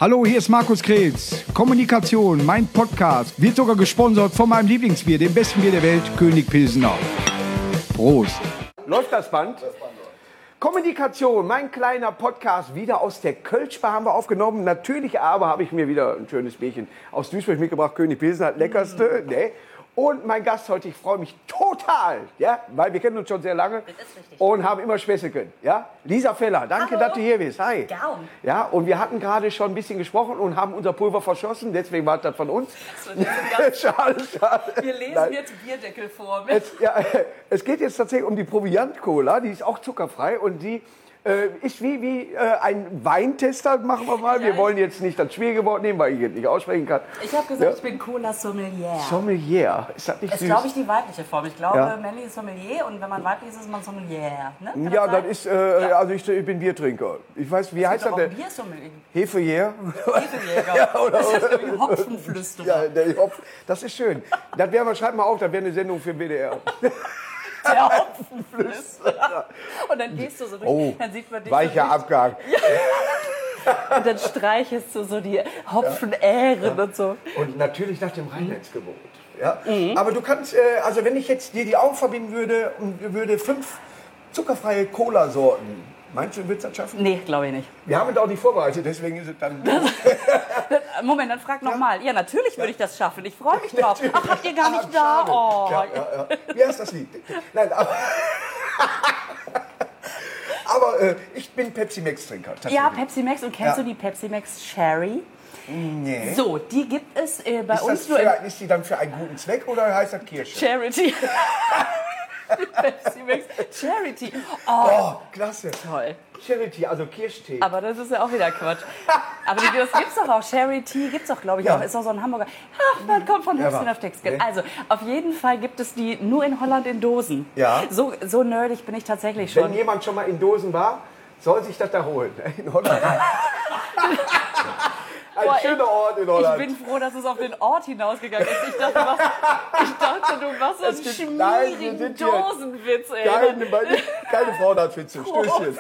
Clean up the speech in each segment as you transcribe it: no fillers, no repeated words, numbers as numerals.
Hallo, hier ist Markus Kretz. Kommunikation, mein Podcast, wird sogar gesponsert von meinem Lieblingsbier, dem besten Bier der Welt, König Pilsener. Prost. Läuft das Band? Kommunikation, mein kleiner Podcast, wieder aus der Kölschbar haben wir aufgenommen. Natürlich aber habe ich mir wieder ein schönes Bierchen aus Duisburg mitgebracht, König Pilsener, leckerste. Ne? Und mein Gast heute, ich freue mich total, ja, weil wir kennen uns schon sehr lange und haben immer Späße können. Ja? Lisa Feller, danke, dass du hier bist. Hi. Gern. Ja, und wir hatten gerade schon ein bisschen gesprochen und haben unser Pulver verschossen, deswegen war das von uns. Schade. Wir lesen jetzt Bierdeckel vor. Es geht jetzt tatsächlich um die Proviant-Cola, die ist auch zuckerfrei und die ist wie ein Weintester, machen wir mal. Wir wollen jetzt nicht das schwierige Wort nehmen, weil ich es nicht aussprechen kann. Ich habe gesagt, ich bin Cola-Sommelier. Sommelier, ist das nicht süß? Das ist, glaube ich, die weibliche Form. Ich glaube, Ja. männlich ist Sommelier und wenn man weiblich ist, ist man Sommelier. Ne? Kann Ja, sein? das ist, also ich bin Biertrinker. Ich weiß, wie heißt das denn? Biersommelier. Hefejäger? Hefejäger. Ja, oder- Das ist nämlich Hopfenflüsterer. Ja, der Hopf, das ist schön. Das wäre, schreib mal auf, das wäre eine Sendung für den WDR. Der Hopfenflüsterer. Und dann gehst du so durch, dann sieht man dich Weicher so Abgang. und dann streichelst du so die Hopfenähren und so. Und natürlich nach dem Reinheitsgebot. Ja? Aber du kannst, also wenn ich jetzt dir die Augen verbinden würde und würde 5 zuckerfreie Cola-Sorten, meinst du, würdest du das schaffen? Nee, glaube ich nicht. Wir haben es auch nicht vorbereitet, deswegen ist es dann... Moment, dann frag nochmal. Ja, natürlich würde ich das schaffen. Ich freue mich drauf. Ach, habt ihr gar nicht da? Schade. Oh. Ja. Wie heißt das Lied? Nein, aber... aber ich bin Pepsi-Max-Trinker. Ja, Pepsi Max. Und kennst du die Pepsi Max Cherry? Nee. So, die gibt es bei Ist, uns das nur im ist die dann für einen guten Zweck oder heißt das Kirsche? Charity. Die Pepsi Max Charity. Oh, klasse. Toll. Charity, also Kirschtee. Aber das ist ja auch wieder Quatsch. Aber das gibt's doch auch. Charity gibt's doch, glaube ich, Ja. auch. Ist doch so ein Hamburger. Ach, man kommt von Höchstchen auf Textgeld. Nee. Also, auf jeden Fall gibt es die nur in Holland in Dosen. Ja. So nerdig bin ich tatsächlich Wenn schon. jemand schon mal in Dosen war, soll sich das da holen. In Holland. Ein Boah, schöner Ort in Holland. Ich bin froh, dass es auf den Ort hinausgegangen ist. Ich dachte, du machst so einen Es gibt- nein, wir schmierigen sind hier Dosenwitz, ey. Keine Frauenartwitze. Stößchen.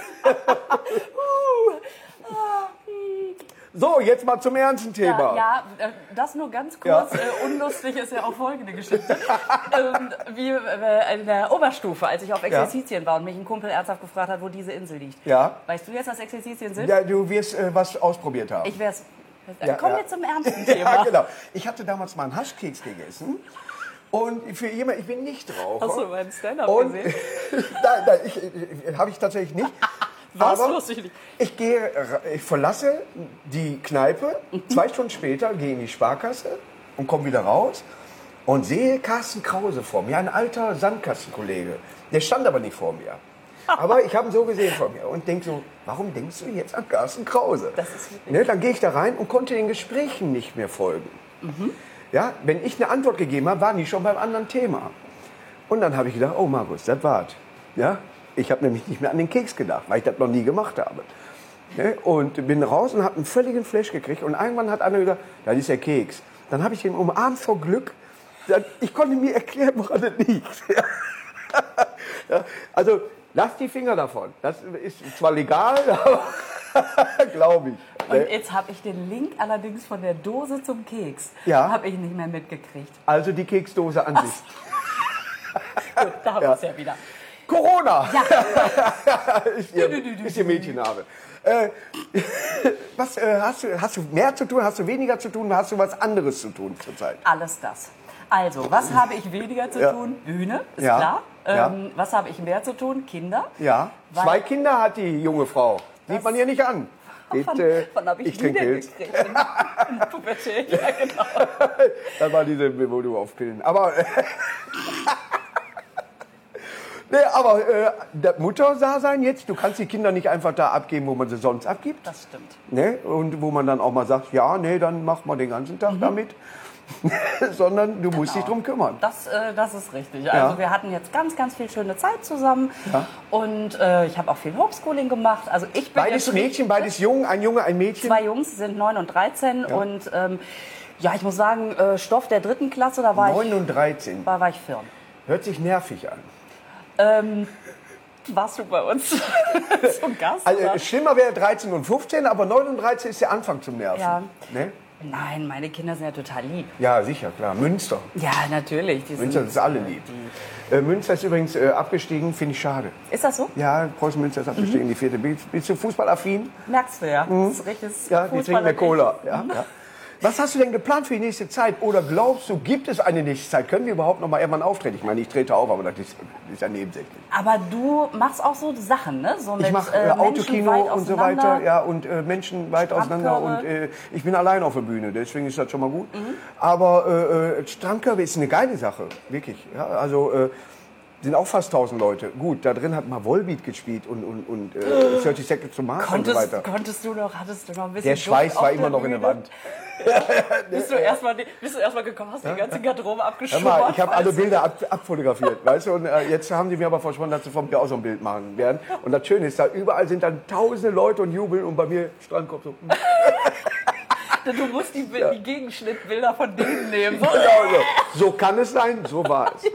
So, jetzt mal zum ernsten Thema. Ja, das nur ganz kurz. Unlustig ist ja auch folgende Geschichte. Wie in der Oberstufe, als ich auf Exerzitien war und mich ein Kumpel ernsthaft gefragt hat, wo diese Insel liegt. Ja. Weißt du jetzt, was Exerzitien sind? Ja, du wirst was ausprobiert haben. Ich wär's. Ja, Kommen ja. wir zum ernsten Thema. Ja, genau. Ich hatte damals mal einen Haschkeks gegessen. Und für jemand, ich bin nicht Raucher. Hast du meinen Stand-up Und gesehen? nein, habe ich tatsächlich nicht. Was? Aber Wusste ich nicht. ich verlasse die Kneipe, 2 Stunden später gehe in die Sparkasse und komme wieder raus und sehe Carsten Krause vor mir, ein alter Sandkastenkollege. Der stand aber nicht vor mir. Aber ich habe ihn so gesehen vor mir und denke so, warum denkst du jetzt an Carsten Krause? Das ist wirklich- Ne, dann gehe ich da rein und konnte den Gesprächen nicht mehr folgen. Ja, wenn ich eine Antwort gegeben habe, waren die schon beim anderen Thema. Und dann habe ich gedacht, oh Markus, das war's. Ja? Ich habe nämlich nicht mehr an den Keks gedacht, weil ich das noch nie gemacht habe. Ne? Und bin raus und habe einen völligen Flash gekriegt. Und irgendwann hat einer gesagt, das ist der Keks. Dann habe ich ihn umarmt vor Glück. Ich konnte mir erklären, woran das liegt. Ja, also lasst die Finger davon. Das ist zwar legal, aber glaube ich. Und jetzt habe ich den Link allerdings von der Dose zum Keks. Ja. Habe ich nicht mehr mitgekriegt. Also die Keksdose an sich. Gut, da haben wir es ja wieder. Corona Ja, ist ihr Mädchenname. Was, hast du mehr zu tun, hast du weniger zu tun, hast du was anderes zu tun zurzeit? alles das. Also, was habe ich weniger zu Ja. tun? Bühne, ist Ja. klar. Ja. Was habe ich mehr zu tun? Kinder. Ja, Weil- 2 Kinder hat die junge Frau. Sieht man ihr nicht an. Wann habe ich die trinke denn Pilz. gekriegt? In der Pubertät, ja genau. Das war diese, wo du auf Pillen. Aber, nee, aber das Mutterdasein jetzt, du kannst die Kinder nicht einfach da abgeben, wo man sie sonst abgibt. Das stimmt. Ne? Und wo man dann auch mal sagt, ja, nee, dann mach mal den ganzen Tag damit. Sondern du musst dich drum kümmern. Das ist richtig. Also wir hatten jetzt ganz, ganz viel schöne Zeit zusammen. Ja. Und ich habe auch viel Homeschooling gemacht. Also ich bin Beides jetzt Mädchen, beides jung, ein Junge, ein Mädchen. 2 Jungs sind 9 und 13. Ja. Und ja, ich muss sagen, Stoff der 3. Klasse, da war 9 und 13. war ich firm. Hört sich nervig an. Warst du bei uns zum Gast? Also oder? schlimmer wäre 13 und 15, aber 9 und 13 ist der Anfang zum Nerven. Ja. Ne? Nein, meine Kinder sind ja total lieb. Ja, sicher, klar. Münster. Ja, natürlich. Die Münster sind, ist alle lieb. Münster ist übrigens abgestiegen, finde ich schade. Ist das so? Ja, Preußen Münster ist abgestiegen, die 4. Bist du fußballaffin? Merkst du ja. Das ist richtiges Ja, die trinken mehr Cola. Ja, ja. Was hast du denn geplant für die nächste Zeit? Oder glaubst du, gibt es eine nächste Zeit? Können wir überhaupt noch mal irgendwann auftreten? Ich meine, ich trete auf, aber das ist ja nebensächlich. Aber du machst auch so Sachen, ne? So mit, Ich mache Menschen Autokino weit und so auseinander. weiter, ja, und Menschen weit auseinander. Und ich bin allein auf der Bühne, deswegen ist das schon mal gut. Aber Strandkörbe ist eine geile Sache, wirklich. Ja, also sind auch fast 1000 Leute. Gut, da drin hat mal Volbeat gespielt und 30 Seconds to Mars und so weiter. Hattest du noch ein bisschen Der Schweiß Duft auf war der immer noch in der Bühne? Wand. Bist du erstmal gekommen, hast die ganze Garderobe Hör abgeschoben? mal, ich habe alle Bilder abfotografiert, weißt du, und jetzt haben die mir aber versprochen, dass sie von mir auch so ein Bild machen werden. Und das Schöne ist, da überall sind dann tausende Leute und jubeln und bei mir Strandkorb so. Du musst die Gegenschnittbilder von denen nehmen. So. Genau so kann es sein, so war es.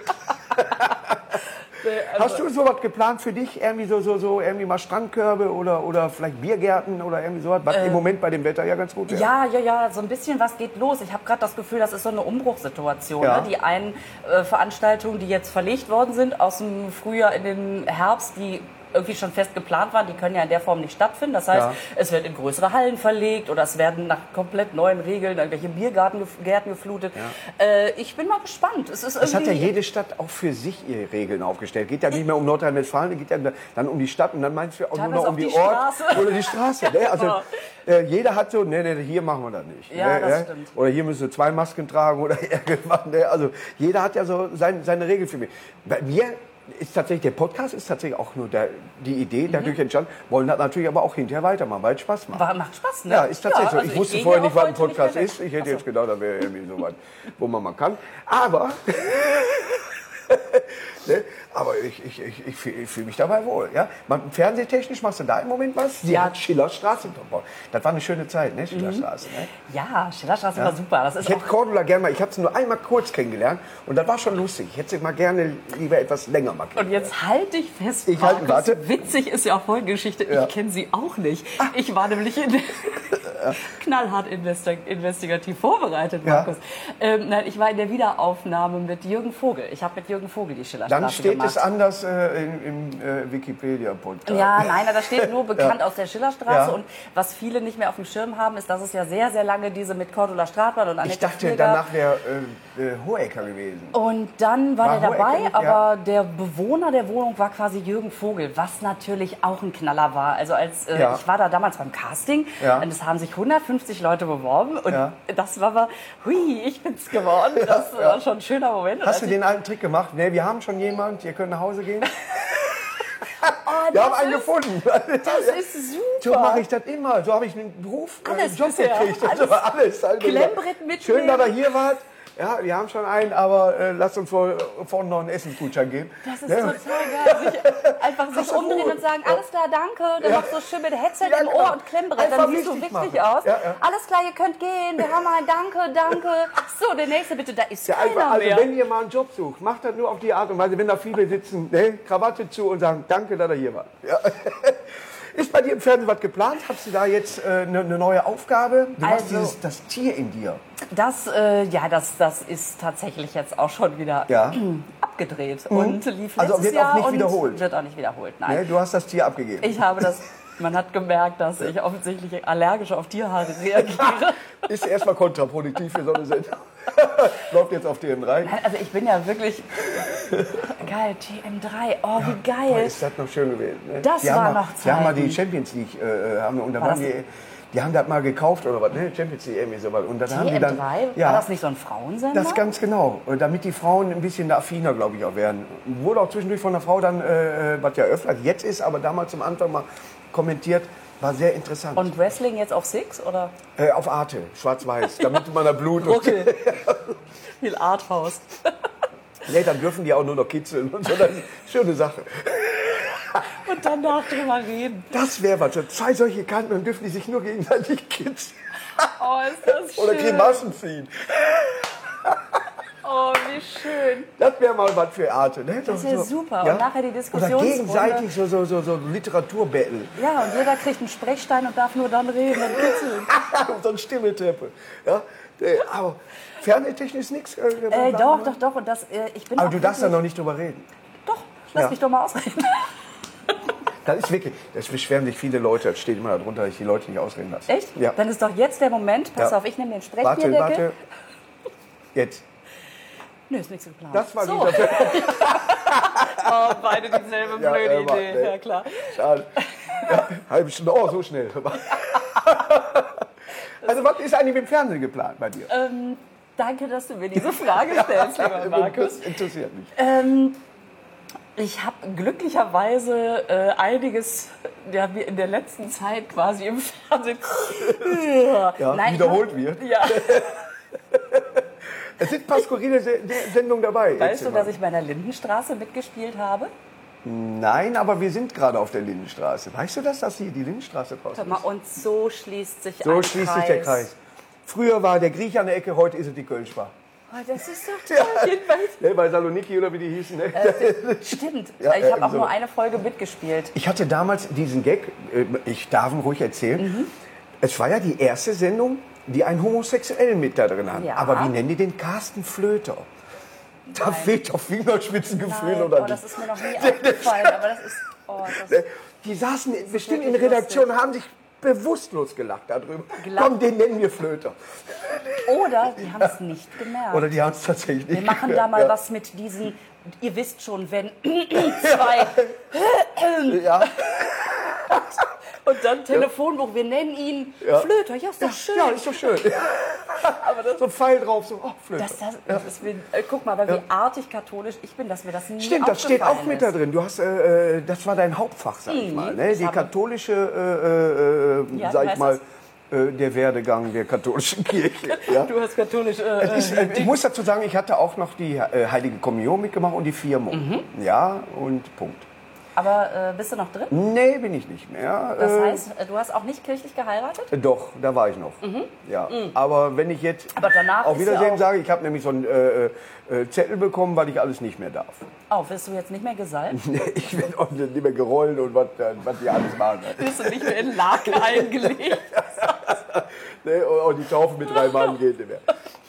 Hast du sowas geplant für dich? Irgendwie so irgendwie mal Strandkörbe oder vielleicht Biergärten oder irgendwie sowas? Was im Moment bei dem Wetter ja ganz gut wäre. Ja, so ein bisschen was geht los. Ich habe gerade das Gefühl, das ist so eine Umbruchssituation. Ja. Ne? Die einen Veranstaltungen, die jetzt verlegt worden sind aus dem Frühjahr in den Herbst, die irgendwie schon fest geplant waren, die können ja in der Form nicht stattfinden. Das heißt, es wird in größere Hallen verlegt oder es werden nach komplett neuen Regeln irgendwelche Biergärten geflutet. Ja. Ich bin mal gespannt. Es hat ja jede Stadt auch für sich ihre Regeln aufgestellt. Geht ja nicht mehr um Nordrhein-Westfalen, geht ja dann um die Stadt und dann meinst du auch nur noch um die Ort oder die Straße. Ne? Also jeder hat so, nee, hier machen wir das nicht. Ja, ne? das stimmt. Oder hier müssen wir 2 Masken tragen oder irgendwas. Ne? Also jeder hat ja so seine Regel für mich. Bei mir ist tatsächlich, der Podcast ist tatsächlich auch nur die Idee dadurch entstanden, wollen das natürlich aber auch hinterher weitermachen, weil es Spaß macht. Macht Spaß, ne? Ja, ist tatsächlich so. Also Ich wusste gehe vorher ja nicht, was ein auch heute Podcast nicht mehr ist. Ich hätte jetzt gedacht, da wäre irgendwie so was, wo man mal kann. Aber, ne? Aber ich fühle mich dabei wohl. Ja? Fernsehtechnisch machst du da im Moment was? Sie hat Schillerstraße. Das war eine schöne Zeit, ne? Schillerstraße. Ne? Ja, Schillerstraße war super. Das ist Ich hätte Cordula gerne mal, ich habe sie nur einmal kurz kennengelernt und das war schon lustig. Ich hätte sie mal gerne lieber etwas länger mal kennengelernt. Und jetzt halt dich fest, Ich halte, Markus. warte. Witzig ist ja auch folgende Geschichte. Ich kenne sie auch nicht. Ich war nämlich knallhart investigativ vorbereitet, Markus. Nein, ich war in der Wiederaufnahme mit Jürgen Vogel. Ich habe mit Jürgen Vogel die Schillerstraße Dann steht gemacht. es anders im Wikipedia-Podcast. Ja, nein, da steht nur bekannt aus der Schillerstraße. Ja. Und was viele nicht mehr auf dem Schirm haben, ist, dass es ja sehr, sehr lange diese mit Cordula Stratmann und Annette Ich dachte, Frier gab. danach wäre Hohecker gewesen. Und dann war der Hohecker dabei, nicht? aber der Bewohner der Wohnung war quasi Jürgen Vogel, was natürlich auch ein Knaller war. Also ich war da damals beim Casting und es haben sich 150 Leute beworben und das war aber, hui, ich bin's geworden. Das war schon ein schöner Moment. Hast du den alten Trick gemacht? Ne, wir haben schon jemand, ihr könnt nach Hause gehen. Oh, Wir haben einen gefunden. Das ist super. So mache ich das immer. So habe ich einen Beruf, Alles Job bisher. gekriegt. Alles. Klemmbrett mitnehmen. Schön, dass ihr hier wart. Ja, wir haben schon einen, aber lasst uns vorne noch einen Essensgutschein geben. Das ist total geil. Einfach sich umdrehen und sagen, alles klar, danke. Dann noch so schön mit Headset im Ohr und Klemmbrett. Einfach Dann siehst du wichtig wichtig machen. aus. Ja. Alles klar, ihr könnt gehen. Wir haben ein Danke. So, der nächste bitte. Da ist keiner Einfach, also mehr. wenn ihr mal einen Job sucht, macht das nur auf die Art und Weise, wenn da viele sitzen, ne, Krawatte zu und sagen, danke, dass er hier war. Ja. Ist bei dir im Fernsehen was geplant? Hast du da jetzt eine neue Aufgabe? Du hast das Tier in dir. Das ist tatsächlich jetzt auch schon wieder abgedreht und lief letztes Also wird Jahr auch nicht und wiederholt? wird auch nicht wiederholt, nein. Ne, du hast das Tier abgegeben. Ich habe das, man hat gemerkt, dass ich offensichtlich allergisch auf Tierhaare reagiere. Ist erstmal kontraproduktiv für so eine Sendung. Läuft jetzt auf TM3. Nein, also ich bin ja wirklich geil, TM3, oh wie geil. Ist das noch schön gewesen? Ne? Das war noch Die haben mal Zeiten. die Champions League, und da War waren das- die haben das mal gekauft oder was, ne? Champions League irgendwie sowas. Und dann haben die TM3, dann, war das nicht so ein Frauensender? Das ganz genau. Und damit die Frauen ein bisschen affiner, glaube ich, auch werden. Wurde auch zwischendurch von der Frau dann, was ja öfter jetzt ist, aber damals zum Anfang mal kommentiert, war sehr interessant. Und Wrestling jetzt auf Six oder? Auf Arte, schwarz-weiß, damit man da Blut Okay. Viel Arthouse. Nee, dann dürfen die auch nur noch kitzeln und so. Das ist eine schöne Sache. Und danach drüber reden. Das wäre was. So 2 solche Kanten, dann dürfen die sich nur gegenseitig kitzeln. Oh, ist das schön. Oder Grimassen ziehen. Oh, wie schön. Das wäre mal was für Arte. Ne? Das wäre super. Ja? Und nachher die Oder Diskussionsrunde. gegenseitig so Literaturbattle. Ja, und jeder kriegt einen Sprechstein und darf nur dann reden und kitzeln. So eine Stimmetreppe. Ja? Aber fernsehtechnisch ist nichts. Doch. Und das, ich bin Aber auch du darfst da wirklich- noch nicht drüber reden. Doch, lass Ja. mich doch mal ausreden. Das ist wirklich, das beschweren sich viele Leute, das steht immer darunter, dass ich die Leute nicht ausreden lasse. Echt? Ja. Dann ist doch jetzt der Moment. Pass Ja. auf, ich nehme den Sprechbierdeckel. Warte. Jetzt. Nö, ist nichts geplant. Das war so. dieser Oh, beide dieselbe Ja, blöde immer, Idee. ne? Ja, klar. Schade. Ja, halbe Stunde, oh, so schnell. Also, was ist eigentlich mit dem Fernsehen geplant bei dir? Danke, dass du mir diese Frage stellst, lieber Markus. Das interessiert mich. Ich habe glücklicherweise einiges in der letzten Zeit quasi im Fernsehen Ja, wiederholt wird. Ja. Es sind ein paar skurrile Sendungen dabei. Weißt du, Erzähl mal. dass ich bei der Lindenstraße mitgespielt habe? Nein, aber wir sind gerade auf der Lindenstraße. Weißt du das, dass hier die Lindenstraße draußen Hör mal, ist? und so schließt sich So ein schließt sich der Kreis. Früher war der Griech an der Ecke, heute ist es die Kölschbar. Oh, das ist doch toll. Jedenfalls. Ne, bei Saloniki oder wie die hießen. Ne? Stimmt. Ja, Ich habe auch so. nur eine Folge mitgespielt. Ich hatte damals diesen Gag, ich darf ihn ruhig erzählen. Es war ja die erste Sendung, die einen Homosexuellen mit da drin hat. Ja. Aber wie nennen die den? Carsten Flöter. Da fehlt doch Fingerspitzengefühl, Nein, oder oh, nicht? das ist mir noch nie aufgefallen. Aber das ist... Oh, das Die saßen bestimmt in wirklich Redaktion, haben sich bewusstlos gelacht darüber. Komm, den nennen wir Flöter. Oder die haben es nicht gemerkt. Oder die haben es tatsächlich nicht Wir machen da gemerkt, mal ja. was mit diesen, ihr wisst schon, wenn zwei Ja. und dann Telefonbuch, wir nennen ihn Flöter. Ja, ist doch schön. Ja, ist doch schön. Aber das, So ein Pfeil drauf, so, oh, Flöter. das will, guck mal, aber wie artig katholisch ich bin, dass mir das nie Stimmt, das steht auch aufgefallen mit da ist. drin. Du hast, das war dein Hauptfach, sag ich mal. Ne? das Die habe- katholische, Ja, sag wie ich heißt mal, der Werdegang der katholischen Kirche. Ja? Du hast katholisch... Ich muss dazu sagen, ich hatte auch noch die Heilige Kommunion mitgemacht und die Firmung. Ja, und Punkt. aber bist du noch drin? Nee, bin ich nicht mehr. Das heißt, du hast auch nicht kirchlich geheiratet? Doch, da war ich noch. Ja. Aber wenn ich jetzt Aber danach auf ist ja Wiedersehen auch- sage, ich habe nämlich so einen Zettel bekommen, weil ich alles nicht mehr darf. Oh, wirst du jetzt nicht mehr gesalbt? Ich werde auch nicht mehr gerollt und was die alles machen. Wirst du nicht mehr in Lake eingelegt? Ne, und die Taufe mit 3 Mann geht nicht mehr.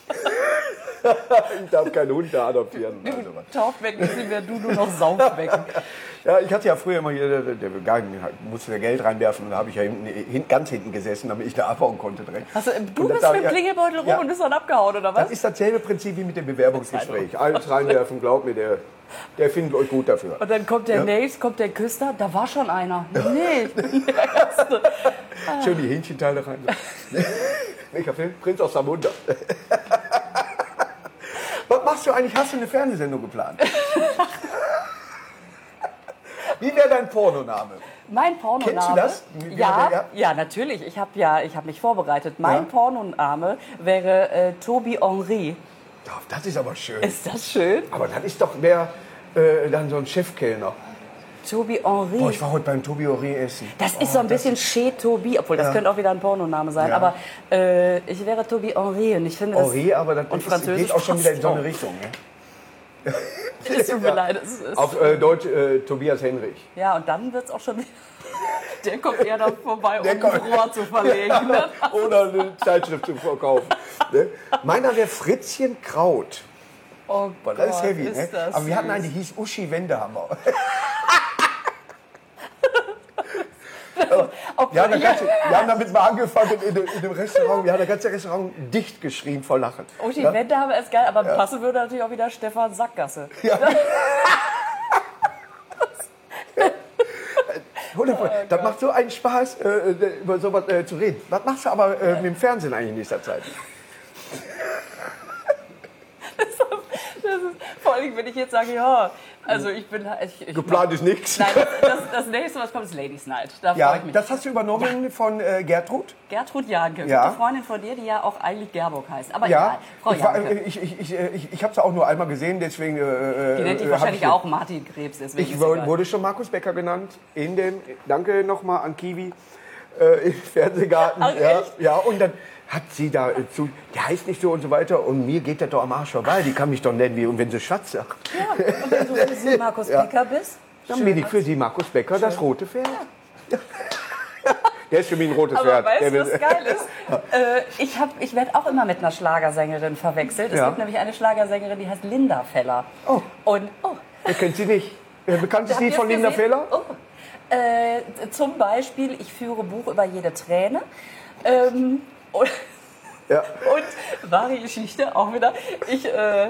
Ich darf keinen Hund da adoptieren. Also was. Taufbecken ist nicht mehr du, nur noch Saufbecken. Ja, ich hatte ja früher immer hier, der musste der Geld reinwerfen und da habe ich ja ganz hinten gesessen, damit ich da abhauen konnte direkt. Also, du Und bist das- mit dem ja, Klingelbeutel rum ja. und bist dann abgehauen, oder was? Das ist dasselbe Prinzip wie mit dem Bewerbungsgespräch. Alles reinwerfen, glaub mir, der findet euch gut dafür. Und dann kommt der Nächste, kommt der Küster, da war schon einer. Nee, ich bin der Erste. Schön die Hähnchenteile rein. Welcher Film? Prinz aus Samunda. Was machst du eigentlich? Hast du eine Fernsehsendung geplant? Wie wäre dein Pornoname? Mein Pornoname. Kennst du das? Ja, natürlich. Ich habe mich vorbereitet. Mein Pornoname wäre Tobi Henry. Doch, das ist aber schön. Ist das schön? Aber das ist doch mehr dann so ein Chefkellner. Tobi Henry. Boah, ich war heute beim Tobi Henry essen. Das ist so ein bisschen Chez Tobi, obwohl das könnte auch wieder ein Pornoname sein. Ja. Aber ich wäre Tobi Henry und ich finde das... Henri, aber das und ist, Französisch geht auch schon wieder in so eine passt Richtung. Ne? Es tut mir leid. Es ist, Auf Deutsch Tobias Henrich. ja, und dann wird es auch schon... Der kommt eher da vorbei, um ein kommt- Rohr zu verlegen. Ne? Oder eine Zeitschrift zu verkaufen. Ne? Meiner wäre Fritzchen Kraut. Oh Boah, Gott, das ist heavy. ist Ne? das Aber wir hatten süß. eine, die hieß Uschi Wendehammer. Wir haben damit mal angefangen in dem Restaurant. Wir haben das ganze Restaurant dicht geschrien vor Lachen. Uschi Ja? Wende haben wir ist geil, aber passen würde natürlich auch wieder Stefan Sackgasse. 100%. Das macht so einen Spaß, über sowas zu reden. Was machst du aber mit dem Fernsehen eigentlich in nächster Zeit? Das ist, vor allem, wenn ich jetzt sage, ja, also ich bin... Ich Geplant ist nichts. Nein, das nächste, was kommt, ist Ladies Night. Da freue Ja, ich mich. das hast du übernommen von Gertrud? Gertrud Janke, Ja. gute Freundin von dir, die ja auch eigentlich Gerburg heißt. Aber Ja, egal, Frau Janke. ich habe es auch nur einmal gesehen, deswegen. Die nennt dich wahrscheinlich auch Martin Krebs. Deswegen Ich ist egal. wurde schon Markus Becker genannt danke nochmal an Kiwi, im Fernsehgarten. Ach, ja, echt? ja, und dann hat sie da die heißt nicht so und so weiter und mir geht das doch am Arsch vorbei, die kann mich doch nennen, und wenn sie Schatz sagt. Ja, und wenn du für sie Markus Becker bist, dann bin ich für sie Markus Becker, das rote Pferd. Ja. Der ist für mich ein rotes aber Pferd. weißt du, was geil ist? Ich werde auch immer mit einer Schlagersängerin verwechselt. Es gibt nämlich eine Schlagersängerin, die heißt Linda Feller. Oh. Und, Ihr kennt sie nicht. Bekanntes Habt Lied ihr von es Linda gesehen? Feller? Oh. Zum Beispiel, ich führe Buch über jede Träne. Und wahre Geschichte auch wieder. Ich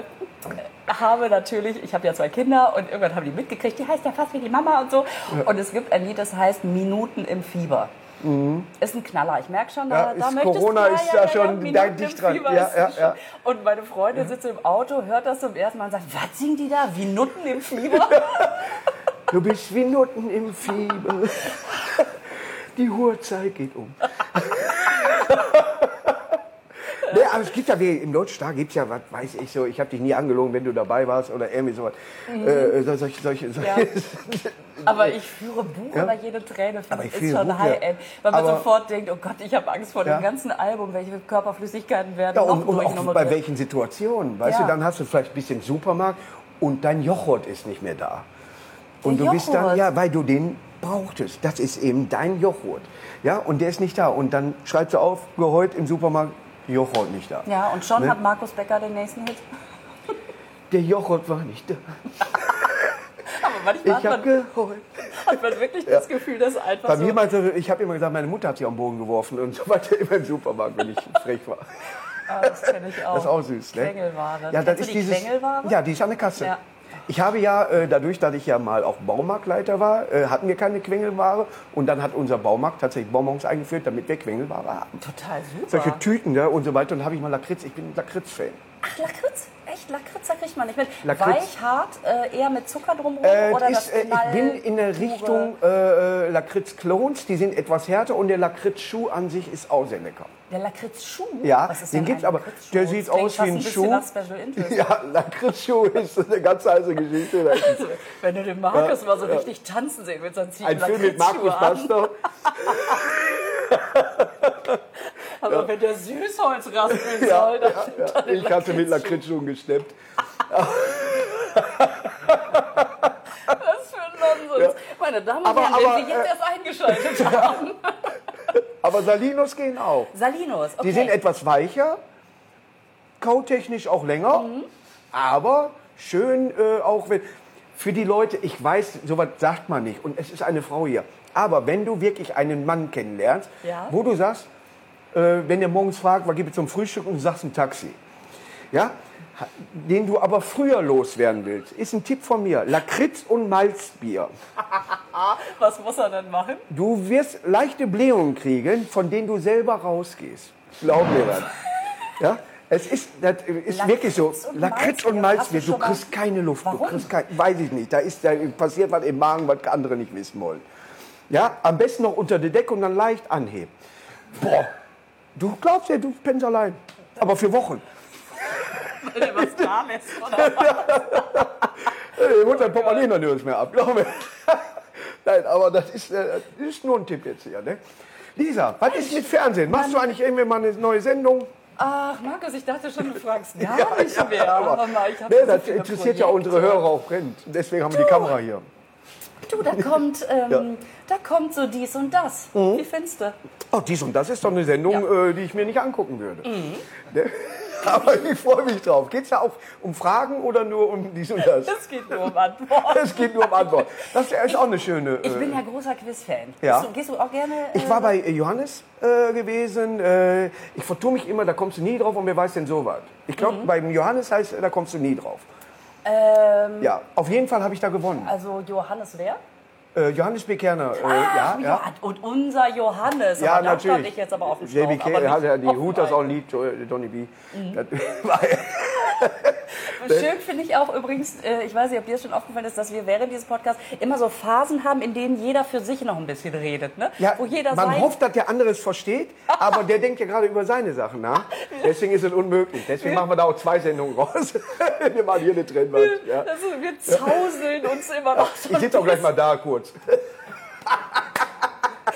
habe ja 2 Kinder und irgendwann haben die mitgekriegt, die heißt ja fast wie die Mama und so. Ja. Und es gibt ein Lied, das heißt Minuten im Fieber. Mhm. Ist ein Knaller, ich merke schon, da möchtest Corona ist da schon da dicht dran. Ja. Und meine Freundin sitzt im Auto, hört das zum ersten Mal und sagt, was singen die da? Wie Nutten im Fieber? Du bist wie Nutten im Fieber. Die Uhrzeit geht um. Nee, aber es gibt ja, wie im Lodge, gibt es ja, was weiß ich so, ich habe dich nie angelogen, wenn du dabei warst oder irgendwie sowas. Solche. Ja. Aber ich führe Buch über jede Träne, finde ich, ist schon High-End. Weil man sofort denkt, oh Gott, ich habe Angst vor dem ganzen Album, welche Körperflüssigkeiten werden. Ja, und auch bei welchen Situationen, weißt du, dann hast du vielleicht ein bisschen Supermarkt und dein Joghurt ist nicht mehr da. Und du bist dann, weil du den brauchtest. Das ist eben dein Joghurt. Ja, und der ist nicht da. Und dann schreibst du auf, geheult im Supermarkt, Joghurt nicht da. Ja, und schon hat Markus Becker den nächsten Hit. Der Joghurt war nicht da. Aber manchmal ich habe geheult. Hat man wirklich das Gefühl, dass einfach bei mir meinte, ich habe immer gesagt, meine Mutter hat sich am Boden geworfen und so weiter immer im Supermarkt, wenn ich frech war. Das kenne ich auch. Das ist auch süß, ne? Quengelware. Ja, das ist die Quengelware? Ja, die ist an der Kasse. Ja. Ich habe ja, dadurch, dass ich ja mal auch Baumarktleiter war, hatten wir keine Quengelware. Und dann hat unser Baumarkt tatsächlich Bonbons eingeführt, damit wir Quengelware haben. Total super. Solche Tüten und so weiter. Und dann habe ich mal Lakritz. Ich bin ein Lakritz-Fan. Ach, Lakritz? Echt? Lakritz, da kriegt man nicht mit. Weich, hart, eher mit Zucker drumherum? Oder ich bin in der Richtung Lakritz-Clones. Die sind etwas härter. Und der Lakritz-Schuh an sich ist auch sehr lecker. Der Lakritz-Schuh? Ja, den gibt's, aber der sieht aus wie ein Schuh. Ja, Lakritz-Schuh ist eine ganz heiße Geschichte. Also, wenn du den Markus mal so richtig tanzen sehen willst, dann zieh ein Film mit Markus Baster. Aber wenn der Süßholz raspeln soll, dann ich hatte mit Lakritzschuhen gesteppt. Was für ein Nonsens. Meine Damen und Herren, wenn Sie jetzt erst eingeschaltet haben. Aber Salinos gehen auch. Salinos, okay. Die sind etwas weicher, kautechnisch auch länger, aber schön auch für die Leute, ich weiß, sowas sagt man nicht und es ist eine Frau hier. Aber wenn du wirklich einen Mann kennenlernst, wo du sagst, wenn der morgens fragt, was gibt es zum Frühstück und du sagst ein Taxi, ja, den du aber früher loswerden willst, ist ein Tipp von mir, Lakritz und Malzbier. Was muss er denn machen? Du wirst leichte Blähungen kriegen, von denen du selber rausgehst. Glaub mir das. Ja? Das ist wirklich so. Lakritz und Malzbier, du kriegst keine Luft. Warum? Du kriegst weiß ich nicht. Da passiert was im Magen, was andere nicht wissen wollen. Ja? Am besten noch unter der Decke und dann leicht anheben. Boah, du glaubst ja, du pennst allein. Aber für Wochen. Weil du was da lässt, oder? Ich muss dein Portemonnaie noch nicht mehr ab, glaub mir. Nein, aber das ist nur ein Tipp jetzt hier. Ne? Lisa, was ist mit Fernsehen? Machst du eigentlich irgendwann mal eine neue Sendung? Ach, Markus, ich dachte schon, du fragst gar nicht mehr. Aber das interessiert ja unsere Hörer auch brennend. Deswegen haben wir die Kamera hier. Du, da kommt so dies und das. Wie findest du? Oh, dies und das ist doch eine Sendung, die ich mir nicht angucken würde. Ne? Aber ich freue mich drauf. Geht es da auch um Fragen oder nur um dies und das? Es geht nur um Antwort. Es geht nur um Antwort. Das ist auch eine schöne... Ich bin ja großer Quiz-Fan. Ja. Gehst du auch gerne... Ich war bei Johannes gewesen. Ich vertue mich immer, da kommst du nie drauf und wer weiß denn so was. Ich glaube, beim Johannes heißt, da kommst du nie drauf. Ja, auf jeden Fall habe ich da gewonnen. Also Johannes wer? Johannes B. Kerner. Ja. Und unser Johannes. Ja, aber da natürlich. stand ich jetzt aber auf dem Schlauch. JB Kerner hat ja die Hooters auch ein Lied, Donny B. Schön finde ich auch übrigens, ich weiß nicht, ob dir das schon aufgefallen ist, dass wir während dieses Podcasts immer so Phasen haben, in denen jeder für sich noch ein bisschen redet. Ne? Ja, wo jeder man hofft, dass der andere es versteht, aber der denkt ja gerade über seine Sachen nach. Deswegen ist es unmöglich. Deswegen machen wir da auch 2 Sendungen raus. Wir machen hier eine Trennwand. Ja. Wir zauseln uns immer noch. Ich sitze auch gleich mal da kurz. Das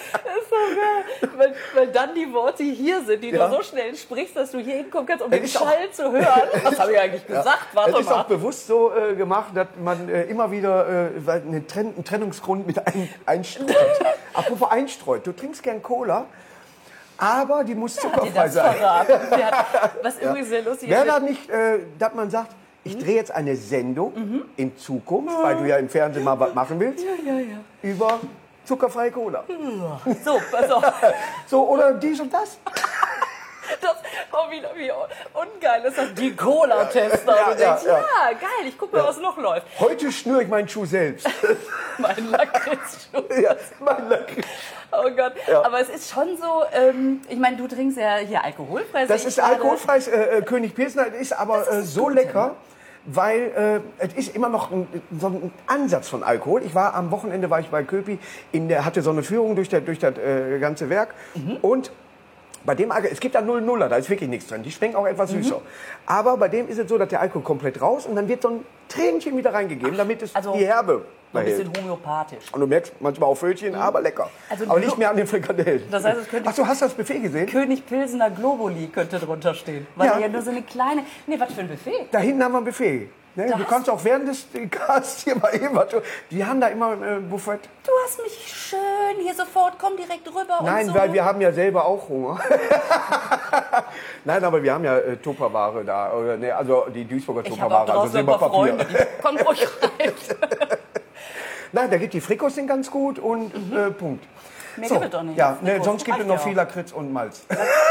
ist so geil. Weil dann die Worte hier sind, die Ja. du so schnell sprichst, dass du hier hinkommen kannst, um den ist auch- Schall zu hören. Was habe ich eigentlich gesagt? Warte Das ist mal. auch bewusst so gemacht, dass man immer wieder einen Trennungsgrund mit einstreut. Apropos einstreut, du trinkst gern Cola, aber die muss Hat die zuckerfrei das sein. verraten? Was übrigens sehr lustig Wäre ist. da nicht, dass man sagt, ich drehe jetzt eine Sendung in Zukunft, weil du ja im Fernsehen mal was machen willst, über zuckerfreie Cola. So, pass auf. So, oder dies und das. Das, wie ungeil ist das. Die Cola-Tester. Ja, Und du denkst, ja. ja, geil, ich guck mal, was noch läuft. Heute schnüre ich meinen Schuh selbst. Mein Lakritzschuh. Ja, mein Lakritz. Oh Gott. Ja. Aber es ist schon so, ich meine, du trinkst ja hier alkoholfrei. Das sehe ist ich gerade. alkoholfreies König Pilsner, es ist aber so lecker, weil es ist immer noch so ein Ansatz von Alkohol. Am Wochenende war ich bei Köpi, hatte so eine Führung durch das ganze Werk und bei dem Alkohol, es gibt da 0,0er, da ist wirklich nichts drin. Die schmecken auch etwas süßer. Aber bei dem ist es so, dass der Alkohol komplett raus und dann wird so ein Tränchen wieder reingegeben, damit es also die Herbe So ein bisschen behält. homöopathisch. Und du merkst manchmal auch Fötchen, aber lecker. Also aber nicht mehr an den Frikadellen. Das heißt, es könnte- Ach, du hast das Buffet gesehen? König Pilsener Globuli könnte drunter stehen. Weil Ja. ja nur so eine kleine. Nee, was für ein Buffet. Da hinten haben wir ein Buffet. Ne? Da Du hast kannst auch während des Casts hier mal eben was tun. Die haben da immer ein Buffet. Du hast mich schön hier sofort, komm direkt rüber. Nein, und so. weil wir haben ja selber auch Hunger. Nein, aber wir haben ja Tupperware da. Oder, ne, also die Duisburger Ich habe auch Tupperware, also draußen ein paar Silberpapier. Freunde, die kommen ruhig rein. Nein, da gibt die Frikos sind ganz gut und Punkt. Mehr gibt es doch nicht. Ja, ne, Frikos, sonst gibt es reicht noch ja viel auch. Lakritz und Malz.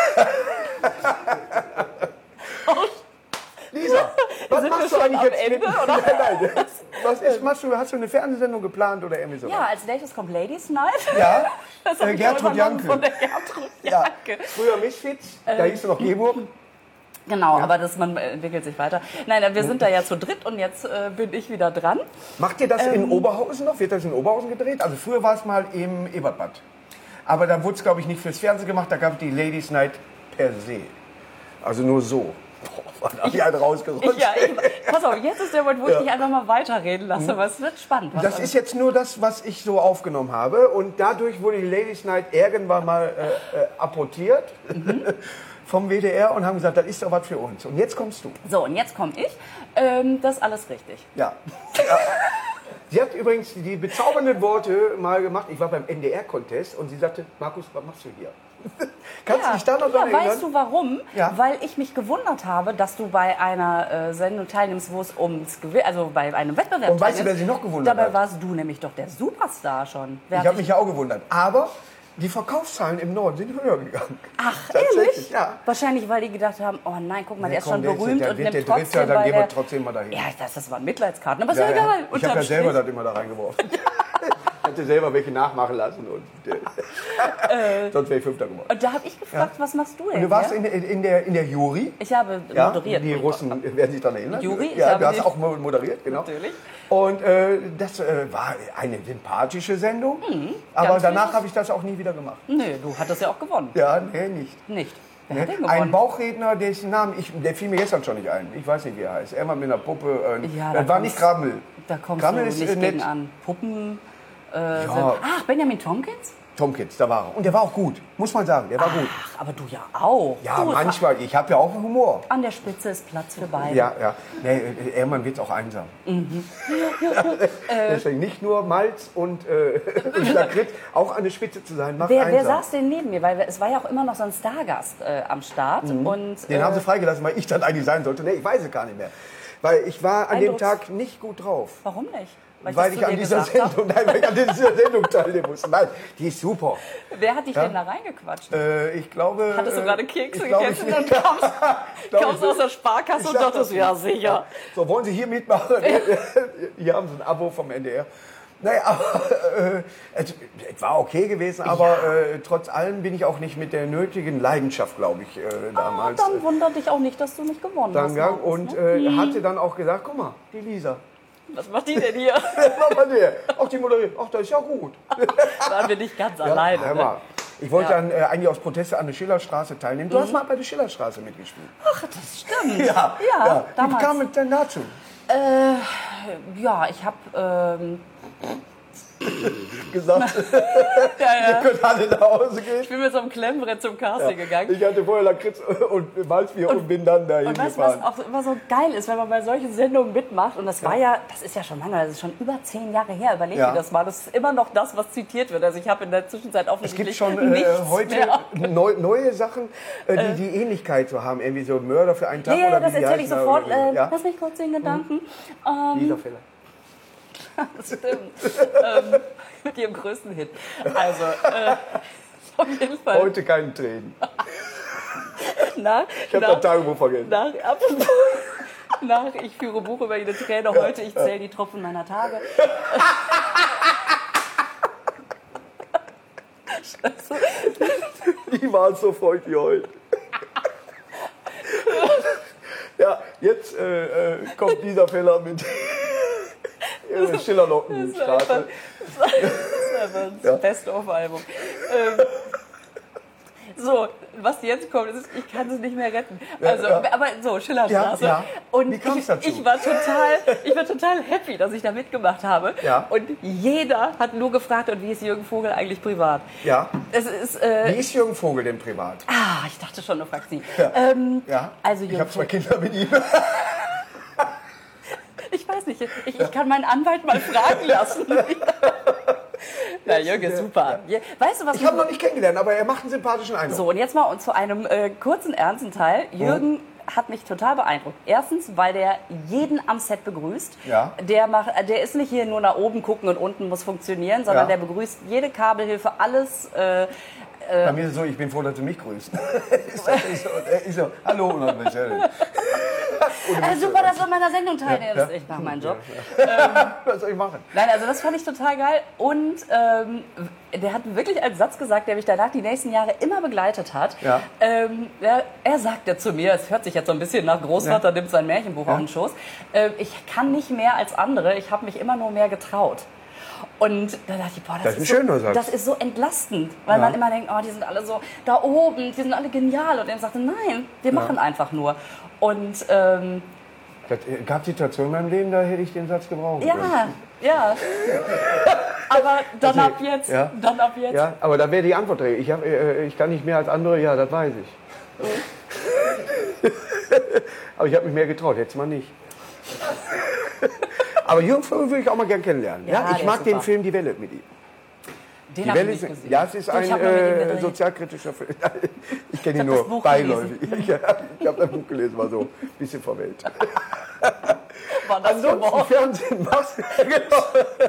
Lisa, was Sind machst wir du schon eigentlich am jetzt Ende, mit... oder? Nein, machst du, hast du eine Fernsehsendung geplant oder irgendwie so? Ja, als nächstes kommt Ladies Night. Ja, Das hab ich Gertrud übernommen Janke. Von der Gertrud Ja, Janke. früher Misfits, da hieß du noch Geburg. Genau, aber man entwickelt sich weiter. Nein, wir sind da ja zu dritt und jetzt bin ich wieder dran. Macht ihr das in Oberhausen noch? Wird das in Oberhausen gedreht? Also früher war es mal im Ebertbad. Aber da wurde es, glaube ich, nicht fürs Fernsehen gemacht. Da gab es die Ladies Night per se. Also nur so. Boah, da hab ich einen rausgerutscht. Pass auf, jetzt ist der Moment, wo ich dich einfach mal weiterreden lasse, weil es wird spannend. Was Das ist jetzt nur das, was ich so aufgenommen habe. Und dadurch wurde die Ladies Night irgendwann mal apportiert vom WDR und haben gesagt, das ist doch was für uns. Und jetzt kommst du. so, und jetzt komme ich. Das ist alles richtig. Ja. Sie hat übrigens die bezaubernden Worte mal gemacht. Ich war beim NDR-Contest und sie sagte, Markus, was machst du hier? Kannst du dich da noch dran erinnern? Weißt du warum? Ja. Weil ich mich gewundert habe, dass du bei einer Sendung teilnimmst, wo es ums Gewinn, also bei einem Wettbewerb Und weißt du, teilnimmst. wer sich noch gewundert Dabei hat? warst du nämlich doch der Superstar schon. Wer Ich hat habe mich ja auch gewundert. Aber die Verkaufszahlen im Norden sind höher gegangen. Ach, Tatsächlich, ehrlich? ja. Wahrscheinlich, weil die gedacht haben, oh nein, guck mal, der ist komm, schon der ist- berühmt der und wird nimmt der Dritte, trotzdem dann bei gehen wir der... trotzdem mal dahin. Ja, das waren Mitleidskarten, aber ist ja, egal. Ich habe ja Unterm selber Strich. das immer da reingeworfen. Ich hätte selber welche nachmachen lassen und sonst wäre ich Fünfter geworden. Und da habe ich gefragt, was machst du denn? Du warst hier? in der Jury. Ich habe Ja, moderiert. die Russen werden sich daran erinnern. Jury, ich Ja, habe du hast die- auch moderiert, genau. Natürlich. Und das war eine sympathische Sendung. Aber ganz danach süß. habe ich das auch nie wieder gemacht. Nee, du hattest ja auch gewonnen. Ja, nee, nicht. Nicht. Wer hat denn Ein gewonnen? Bauchredner, dessen Namen, der fiel mir gestern schon nicht ein. Ich weiß nicht, wie er heißt. Er war mit einer Puppe. Ja, das da war nicht Grammel. Da kommst Grammel du ist nicht nett. gegen an. Puppen Ja, sind... Ach, Benjamin Tompkins? Tompkins, da war er. Und der war auch gut, muss man sagen. Der war gut. Ach, aber du ja auch. Ja, du, manchmal. Ich habe ja auch Humor. An der Spitze ist Platz für beide. Ja, ja. Nee, irgendwann wird es auch einsam. Deswegen nicht nur Malz und Lakritz, auch an der Spitze zu sein, macht Wer einsam. saß denn neben mir? Weil es war ja auch immer noch so ein Stargast am Start. Und, Den haben sie freigelassen, weil ich dann eigentlich sein sollte. Nee, ich weiß es gar nicht mehr. Weil ich war an dem Eindrucks- Tag nicht gut drauf. Warum nicht? Weil das ich zu an dir dieser gesagt habe. Sendung, nein, weil ich an dieser Sendung teilnehmen musste. Nein, die ist super. Wer hat dich Ja? denn da reingequatscht? Ich glaube... Hattest du gerade Kekse ich glaube, gegessen ich- und kamst glaube, aus der Sparkasse ich und sag dachtest, das ja nicht. sicher. So, wollen Sie hier mitmachen? Hier haben Sie ein Abo vom NDR. Naja, aber es war okay gewesen, aber trotz allem bin ich auch nicht mit der nötigen Leidenschaft, glaube ich, damals Dann wundert dich auch nicht, dass du nicht gewonnen hast. gegangen Markus, und ne? hatte dann auch gesagt, guck mal, die Lisa. Was macht die denn hier? Mach mal der. Auch die moderiert. Ach, das ist ja gut. Da waren wir nicht ganz alleine. hör Ne? mal. Ich wollte Ja. dann eigentlich aus Proteste an der Schillerstraße teilnehmen. Du hast mal bei der Schillerstraße mitgespielt. Ach, das stimmt. Ja, Ja, Wie damals. kam es denn dazu? Ja, ich habe gesagt, Ja. ihr könnt alle nach Hause gehen. Ich bin mit so einem Klemmbrett zum Casting gegangen. Ich hatte vorher Lakritz und Malzbier und bin dann dahin Und weißt du, gefahren. was auch immer so geil ist, wenn man bei solchen Sendungen mitmacht, und das war das ist ja schon lange, das ist schon über 10 Jahre her, überleg dir das mal, das ist immer noch das, was zitiert wird. Also ich habe in der Zwischenzeit Es offensichtlich gibt schon heute neue Sachen, die Ähnlichkeit so haben. Irgendwie so Mörder für einen Tag Ja, oder das wie die erzähle ich heißen, sofort. ja? Lass mich kurz den Gedanken. Dieser Fehler. Das stimmt. Mit ihrem größten Hit. Also, auf jeden Fall. Heute keine Tränen. Ich habe das Tagebuch vergessen. Nach ich führe Buch über jede Träne heute, ich zähle die Tropfen meiner Tage. Scheiße. Niemals so feucht wie heute. Ja, jetzt kommt dieser Fehler mit Schillerlockenstraße. Das ist einfach das Best-of-Album. So, was jetzt kommt, ist, ich kann es nicht mehr retten. Also, aber so, Schillerstraße. Ja. Und Wie kam's dazu? ich war total happy, dass ich da mitgemacht habe. Ja. Und jeder hat nur gefragt, und wie ist Jürgen Vogel eigentlich privat? Ja. Es ist, Wie ist Jürgen Vogel denn privat? ich dachte schon, du fragst sie. Ja. Also Ich Jürgen habe 2 Vogel, Kinder mit ihm. ich weiß nicht, ich kann meinen Anwalt mal fragen lassen. Na, Jürgen ist super. Weißt du, was Ich habe noch nicht kennengelernt, aber er macht einen sympathischen Eindruck. So, und jetzt mal zu einem kurzen, ernsten Teil. Jürgen hat mich total beeindruckt. Erstens, weil der jeden am Set begrüßt. Ja. Der ist nicht hier nur nach oben gucken und unten muss funktionieren, sondern der begrüßt jede Kabelhilfe, alles. Bei mir ist es so, ich bin froh, dass du mich grüßt. ich so, hallo, und dann bin ich Super, dass du an meiner Sendung teilnimmst. Ich mache meinen Job. Was soll ich machen? Nein, also das fand ich total geil. Und der hat wirklich einen Satz gesagt, der mich danach die nächsten Jahre immer begleitet hat. Ja. Er sagte zu mir, es hört sich jetzt so ein bisschen nach Großvater, nimmt sein Märchenbuch auf den Schoß, ich kann nicht mehr als andere, ich habe mich immer nur mehr getraut. Und da dachte ich, boah, Das ist ein schöner Satz. Das ist so entlastend, weil man immer denkt, oh, die sind alle so da oben, die sind alle genial. Und er sagte, nein, wir machen einfach nur. Und Es gab Situationen in meinem Leben, da hätte ich den Satz gebrauchen können. ja. Aber dann ab jetzt. Ja. Dann ab jetzt. Ja, aber da wäre die Antwort drin. Ich kann nicht mehr als andere, ja, das weiß ich. Aber ich habe mich mehr getraut, jetzt mal nicht. Aber Jürgen Vogel würde ich auch mal gern kennenlernen. Ja, Ich der mag ist den super. Film Die Welle mit ihm. Den Die habe ich Welle nicht ist, gesehen. ja, es ist Ich hab nur mit ihm ein gedreht. sozialkritischer Film. Ich kenne ihn das nur Buch beiläufig. Ich habe das Buch gelesen, war so ein bisschen verwählt. War das Ansonsten geworden? Fernsehen machst du. Genau.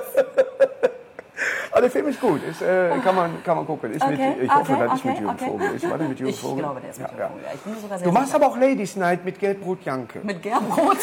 Aber der Film ist gut, kann man gucken. Ist mit, ich hoffe, das ist mit Jürgen Vogel. War der mit Jürgen Vogel? Ich glaube, der ist mit Jürgen Vogel. Ich bin mir sogar sehr Du machst sicher. aber auch Ladies Night mit Gertrud Janke. Mit Gerbrot.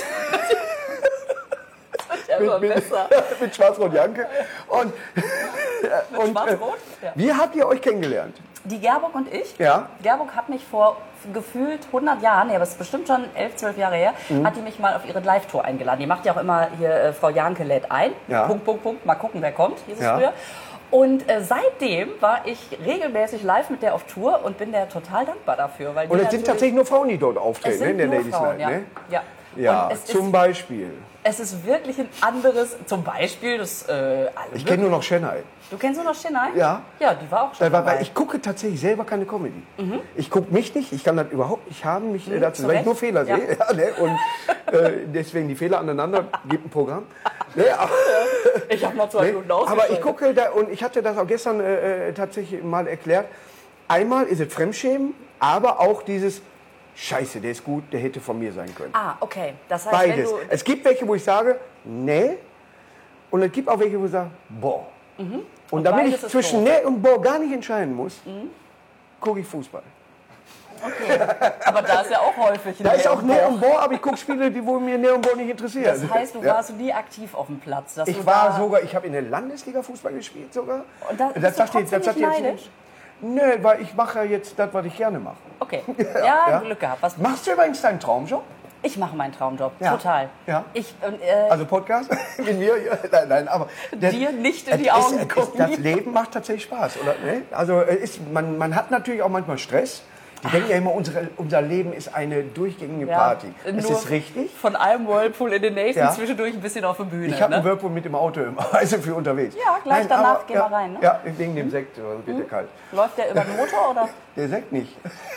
Das wird ja immer besser. Mit Schwarz-Rot Janke. Und Schwarz-Rot? Ja. wie habt ihr euch kennengelernt? Die Gerburg und ich. Ja. Gerburg hat mich vor gefühlt 100 Jahren, aber es ist bestimmt schon 11, 12 Jahre her, hat die mich mal auf ihre Live-Tour eingeladen. Die macht ja auch immer hier, Frau Janke lädt ein. Ja. Punkt, mal gucken, wer kommt, hieß es Ja. früher. Und seitdem war ich regelmäßig live mit der auf Tour und bin der total dankbar dafür. Weil die Und es sind natürlich- tatsächlich nur Frauen, die dort es auftreten, sind in der nur Ladies Frauen, Night. ja. Ne? Ja. Ja, Und es zum ist, Beispiel. es ist wirklich ein anderes, zum Beispiel, das alle Ich kenne nur noch Chennai. Du kennst nur noch Chennai? Ja. Ja, die war auch schon dabei. Weil ich gucke tatsächlich selber keine Comedy. Ich gucke mich nicht, ich kann das überhaupt nicht haben, mich dazu, zu weil ich Recht. nur Fehler Ja. sehe. Ja, ne? Und deswegen die Fehler aneinander, gibt ein Programm. Ne? Ich habe mal 2 Minuten Aber ausgeschaltet. ich gucke da, und ich hatte das auch gestern tatsächlich mal erklärt. Einmal ist es Fremdschämen, aber auch dieses Scheiße, der ist gut, der hätte von mir sein können. Ah, okay. Das heißt, Beides. wenn du... Es gibt welche, wo ich sage, nee. Und es gibt auch welche, wo ich sage, boah. Und damit beides ich ist zwischen doof. nee und boah gar nicht entscheiden muss, gucke ich Fußball. Okay. Aber da ist ja auch häufig ein Da ist Nee auch und nee Boah. und boah, aber ich gucke Spiele, die wo mir nee und boah nicht interessieren. Das heißt, du warst nie aktiv auf dem Platz. Dass Ich du war da- sogar, ich habe in der Landesliga Fußball gespielt sogar. Und da bist du trotzdem nicht neidisch? Nö, weil ich mache ja jetzt das, was ich gerne mache. Okay. Ja, Ja. Glück gehabt. Was, Machst du übrigens deinen Traumjob? ich mache meinen Traumjob. Ja. Total. Ja. Also Also Podcast mit mir? Ja, nein, aber... dir nicht in die es Augen ist, gucken. Das Leben macht tatsächlich Spaß, oder? Ne? Also man hat natürlich auch manchmal Stress. Die denken ja immer, unser Leben ist eine durchgängige Party. Ist das richtig? Von einem Whirlpool in den nächsten, Ja. zwischendurch ein bisschen auf der Bühne. Ich habe einen Whirlpool mit dem Auto im also für unterwegs. Ja, gleich danach gehen wir rein. Ne? Ja, wegen dem Sekt wird der kalt. Läuft der über den Motor oder? Der Sekt nicht.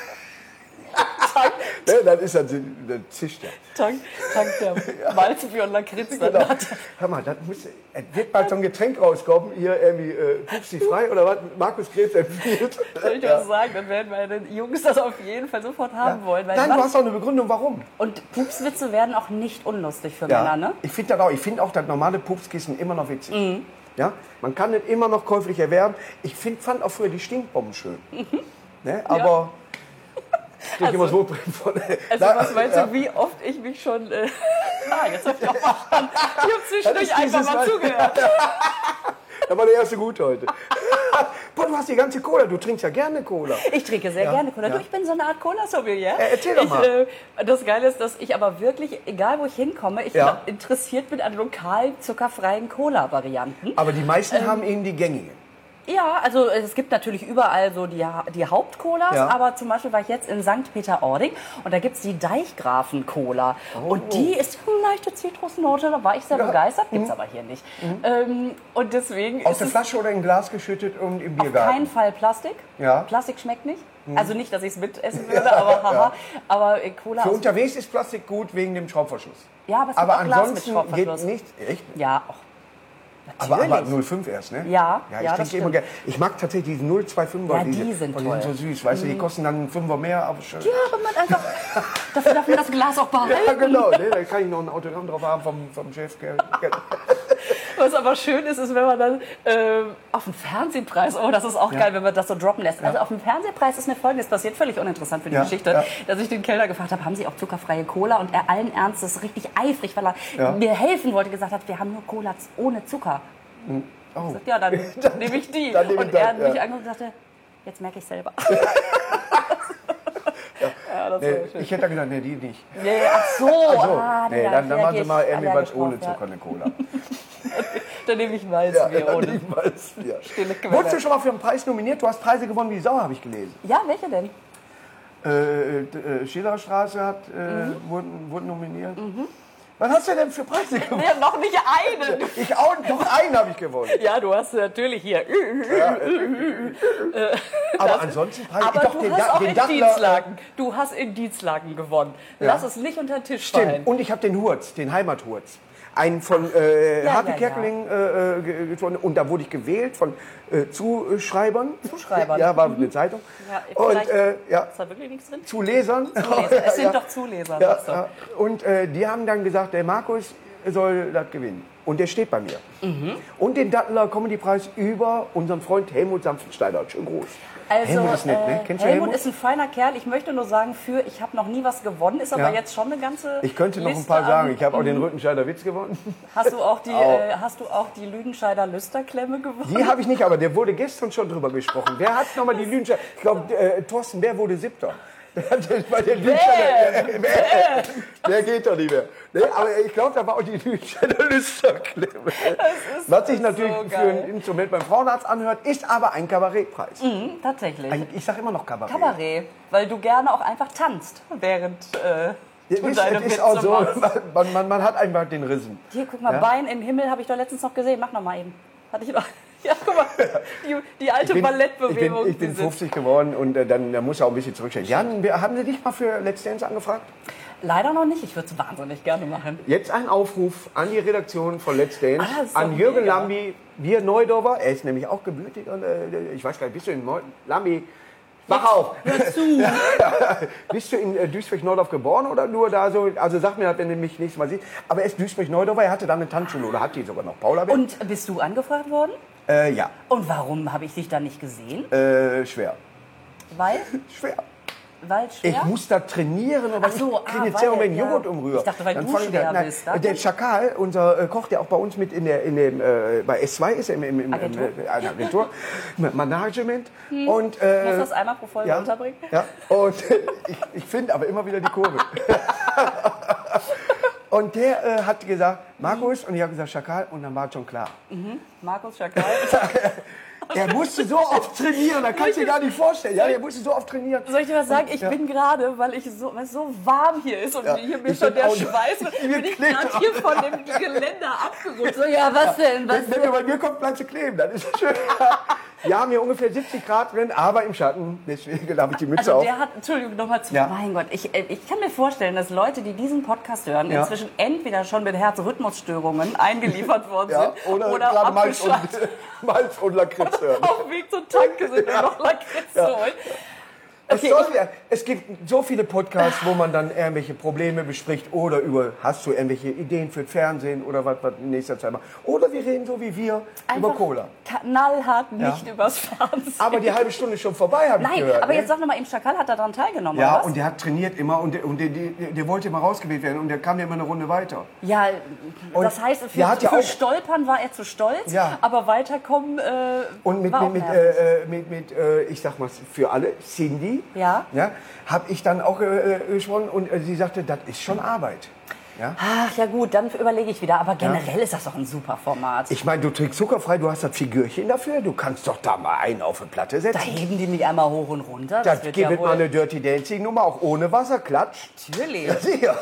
Ne, dann ist dann zischt er. Tankt der Malzbier und Lakritz. Genau. Hör mal, es wird bald so ein Getränk rauskommen, hier irgendwie Pupsi frei oder was Markus Krebs empfiehlt. Soll ich was sagen, dann werden meine Jungs das auf jeden Fall sofort haben wollen. Weil Nein, du hast auch eine Begründung, warum. Und Pupswitze werden auch nicht unlustig für Männer, ne? Ich finde das auch. Ich finde auch das normale Pupskissen immer noch witzig. Ja? Man kann es immer noch käuflich erwerben. Ich fand auch früher die Stinkbomben schön. Ne? Aber ich immer so von. Also was meinst du, wie oft ich mich schon... jetzt hab ich auch verstanden. Ich habe zwischendurch einfach mal zugehört. Das war der erste Gute heute. Boah, du hast die ganze Cola. Du trinkst ja gerne Cola. Ich trinke sehr gerne Cola. Du, ich bin so eine Art Cola-Sommelier. Erzähl doch mal. Das Geile ist, dass ich aber wirklich, egal wo ich hinkomme, ich interessiert bin an lokalen, zuckerfreien Cola-Varianten. Aber die meisten haben eben die gängigen. Ja, also es gibt natürlich überall so die Hauptcolas, aber zum Beispiel war ich jetzt in St. Peter-Ording und da gibt es die Deichgrafen-Cola. Und die ist eine leichte Zitrusnote, da war ich sehr begeistert, gibt es aber hier nicht. Und deswegen Aus der Flasche oder in Glas geschüttet und im Biergarten? Auf keinen Fall Plastik. Ja. Plastik schmeckt nicht. Also nicht, dass ich es mitessen würde, aber haha. Aber Cola Für unterwegs ist Plastik gut wegen dem Schraubverschluss. Ja, aber es gibt aber auch Glas mit ansonsten Schraubverschluss. geht nicht. Echt? Ja, auch. Aber Natürlich. 0,5 erst, ne? Ja, ich das trinke immer gerne. Ich mag tatsächlich die 0,25er. Ja, die sind toll. so süß, weißt du, die kosten dann einen Fünfer mehr. Aber schön. Ja, aber man einfach, dafür darf man das Glas auch behalten. Ja, genau. Ne? Da kann ich noch ein Autogramm drauf haben vom Chef. Was aber schön ist, ist, wenn man dann auf den Fernsehpreis, oh, das ist auch geil, wenn man das so droppen lässt. Also auf dem Fernsehpreis ist mir Folgendes passiert, völlig uninteressant für die Geschichte, dass ich den Kellner gefragt habe, haben Sie auch zuckerfreie Cola? Und er allen Ernstes richtig eifrig, weil er mir helfen wollte, gesagt hat, wir haben nur Cola ohne Zucker. Oh. Ich sagte, ja, dann nehme ich die. Und er hat mich angeguckt und sagte, jetzt merke ich selber. Das Nee, ich hätte gesagt, nee, die nicht. Nee, ach so. Nee, dann machen Sie mal irgendwie was ohne Zucker, eine Cola. Dann nehme ich Weißbier ohne. Stille Quelle. Wurdest du schon mal für einen Preis nominiert? Du hast Preise gewonnen wie Sau, habe ich gelesen. Ja, welche denn? Schillerstraße wurden nominiert. Was hast du denn für Preise gewonnen? Nee, noch nicht einen. Ich auch, doch einen habe ich gewonnen. Ja, du hast natürlich hier. Aber ansonsten Preise. Aber du hast auch in Dienstlagen. Du hast in Dienstlagen gewonnen. Lass es nicht unter den Tisch fallen. Stimmt. Und ich habe den Hurz, den Heimathurz. Einen von Harpe Kerkeling gewonnen. Und da wurde ich gewählt von Zuschreibern. Zuschreibern. Ja, war eine Zeitung. Ja, und ist da wirklich nichts drin? Zulesern. Es sind doch Zuleser. Ja. Und die haben dann gesagt, der Markus soll das gewinnen. Und der steht bei mir. Und den Dattler Comedy-Preis über unseren Freund Helmut Sanftensteiner. Schön groß. Also, Helmut ist nett, ne? Kennst du Helmut ist ein feiner Kerl. Ich möchte nur sagen, ich habe noch nie was gewonnen, ist aber jetzt schon eine ganze Ich könnte noch ein Liste paar sagen. Ich habe auch den Rüttenscheider Witz gewonnen. Hast du auch die Lüdenscheider Lüsterklemme gewonnen? Die habe ich nicht, aber der wurde gestern schon drüber gesprochen. Wer hat nochmal die Lüdenscheider? Ich glaube, Thorsten Bär wurde 7. Bei der Lüdenscheider. Der geht doch nicht mehr. Nee, aber ich glaube, da war auch die Lüdenscheider Lüsterklemme. Was sich natürlich so für ein Instrument beim Frauenarzt anhört, ist aber ein Kabarettpreis. Tatsächlich. Ich sage immer noch Kabarett. Kabarett, weil du gerne auch einfach tanzt, während du deine Es ist Witze auch so, machst. man hat einfach den Rissen. Hier, guck mal, Bein im Himmel habe ich doch letztens noch gesehen. Mach noch mal eben. Hatte ich noch. Ja, guck mal, die alte Ballettbewegung. Ich bin 50 geworden und dann muss er auch ein bisschen zurückstellen. Jan, haben Sie dich mal für Let's Dance angefragt? Leider noch nicht, ich würde es wahnsinnig gerne machen. Jetzt ein Aufruf an die Redaktion von Let's Dance, an mega. Jürgen Lambi, wir Neudorfer, er ist nämlich auch gebürtig, ich weiß gar nicht, bist du in Lambi? Mach auf! Hör zu! Bist du in Duisburg-Neudorf geboren oder nur da so? Also sag mir das, wenn du mich nächstes Mal siehst. Aber er ist Duisburg-Neudorfer, er hatte da eine Tanzschule oder hat die sogar noch, Paula. Und bist du angefragt worden? Ja. Und warum habe ich dich da nicht gesehen? Schwer. Weil? Schwer. Weil schwer? Ich muss da trainieren, aber Ach so, ich kriege jetzt ja Moment Joghurt umrühren. Ich dachte, weil dann du schwer nein, bist. Der Schakal, unser Koch, der auch bei uns mit bei S2 ist, in Agentur, Management. Und, Muss das einmal pro Folge unterbringen? Ja, und ich finde aber immer wieder die Kurve. Und der hat gesagt, Markus, und ich habe gesagt, Schakal, und dann war es schon klar. Markus Schakal. Er musste so oft trainieren, da kannst du dir gar nicht vorstellen. Ja, er musste so oft trainieren. Soll ich dir was sagen? Ich bin gerade, weil es so warm hier ist und hier mir schon der Schweiß, bin ich gerade hier von dem Geländer abgerutscht. So, ja, was denn? Wenn du bei mir kommst, bleibst du kleben, dann ist es schön. Wir haben hier ungefähr 70 Grad drin, aber im Schatten. Deswegen habe ich die Mütze auf. Entschuldigung, nochmal zu. Ja. Mein Gott, ich kann mir vorstellen, dass Leute, die diesen Podcast hören, inzwischen entweder schon mit Herzrhythmusstörungen eingeliefert worden sind oder Malz und Lakritz hören. Oder auf dem Weg zur Tanke sind und noch Lakritz holen. Okay, es gibt so viele Podcasts, wo man dann irgendwelche Probleme bespricht oder hast du irgendwelche Ideen für das Fernsehen oder was in nächster Zeit machen. Oder wir reden so wie wir über Cola. Knallhart nicht übers Fernsehen. Aber die halbe Stunde ist schon vorbei, habe ich gehört. Nein, aber jetzt sag nochmal, im Schakal hat er daran teilgenommen, ja, oder was? Und der hat trainiert immer und der wollte immer rausgewählt werden und der kam ja immer eine Runde weiter. Ja, das heißt, für Stolpern war er zu stolz, aber weiterkommen und mit ich sag mal, für alle, Cindy, habe ich dann auch gesprochen und sie sagte, das ist schon Arbeit. Ja? Ach ja gut, dann überlege ich wieder. Aber generell ist das doch ein super Format. Ich meine, du trinkst zuckerfrei, du hast das Figürchen dafür, du kannst doch da mal einen auf eine Platte setzen. Da heben die mich einmal hoch und runter. Das gibt ja mal eine Dirty Dancing Nummer, auch ohne Wasserklatsch. Natürlich. Ja, sicher.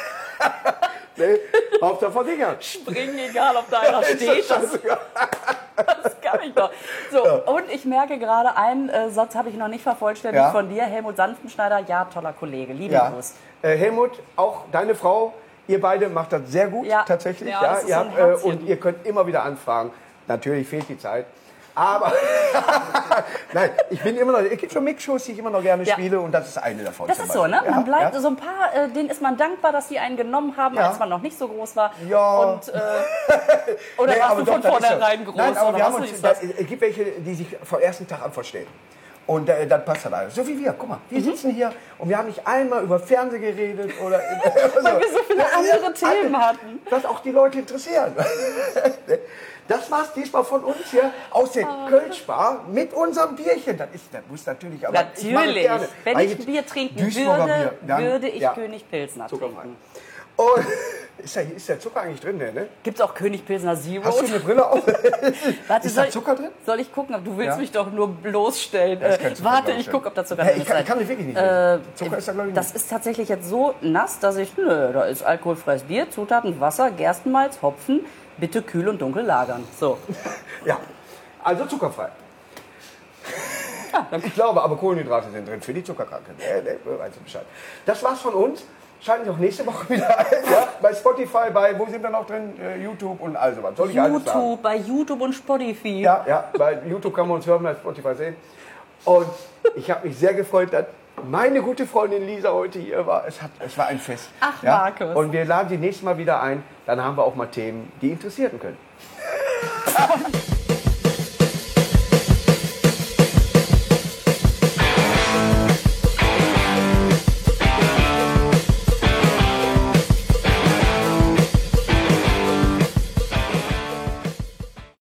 Nee, Hauptsache von Dingern. Springen, egal ob da einer steht. Das kann ich doch. So, und ich merke gerade, einen Satz habe ich noch nicht vervollständigt von dir. Helmut Sanftenschneider, toller Kollege. Lieben Gruß. Helmut, auch deine Frau, ihr beide macht das sehr gut, tatsächlich. Ja, ihr habt, und ihr könnt immer wieder anfragen. Natürlich fehlt die Zeit. Aber nein, es gibt schon Mixshows, die ich immer noch gerne spiele und das ist eine davon. Das ist so, ne? Man bleibt so ein paar, denen ist man dankbar, dass die einen genommen haben, als man noch nicht so groß war. Ja. Und, oder warst du von vornherein groß? Nein, aber oder es gibt welche, die sich vom ersten Tag an verstehen. Und dann passt das alles. So wie wir. Guck mal, wir sitzen hier und wir haben nicht einmal über Fernsehen geredet oder weil wir so viele andere Themen hatten. Was auch die Leute interessieren. Das war's diesmal von uns hier aus der Kölschbar mit unserem Bierchen. Das muss natürlich, aber natürlich. Ich gerne. Wenn ich ein Bier trinken würde ich König Pilsner trinken. Und ist der Zucker eigentlich drin, ne? Gibt's auch König Pilsner Zero? Hast du eine Brille auf? Warte, ist da Zucker drin? Soll ich gucken? Du willst mich doch nur bloßstellen. Warte, ich gucke, ob da Zucker drin ist. Ich kann mich wirklich nicht. Zucker ist da, glaube ich, nicht. Das ist tatsächlich jetzt so nass, dass da ist alkoholfreies Bier, Zutaten, Wasser, Gerstenmalz, Hopfen, bitte kühl und dunkel lagern. So. Ja, also zuckerfrei. Ich glaube, aber Kohlenhydrate sind drin für die Zuckerkranken. Weißt du Bescheid. Das war's von uns. Schalten Sie auch nächste Woche wieder ein. Ja? Bei Spotify, wo sind wir noch drin? YouTube und also was. Soll ich alles sagen? Bei YouTube und Spotify. Ja, bei YouTube kann man uns hören, bei Spotify sehen. Und ich habe mich sehr gefreut, dass meine gute Freundin Lisa heute hier war. Es war ein Fest. Ach, Markus. Und wir laden Sie nächstes Mal wieder ein. Dann haben wir auch mal Themen, die interessieren können.